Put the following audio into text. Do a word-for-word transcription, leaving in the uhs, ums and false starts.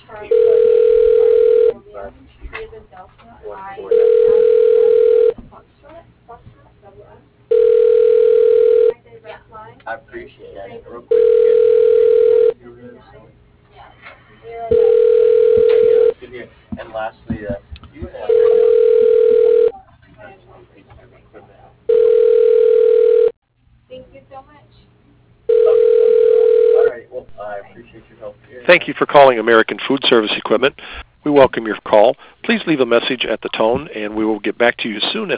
I appreciate that. Real quick, you guys, yeah, that's good to hear. And lastly, uh, you have equipment. Thank you so much. All right. Well, I appreciate your help here. Thank you for calling American Food Service Equipment. We welcome your call. Please leave a message at the tone, and we will get back to you soon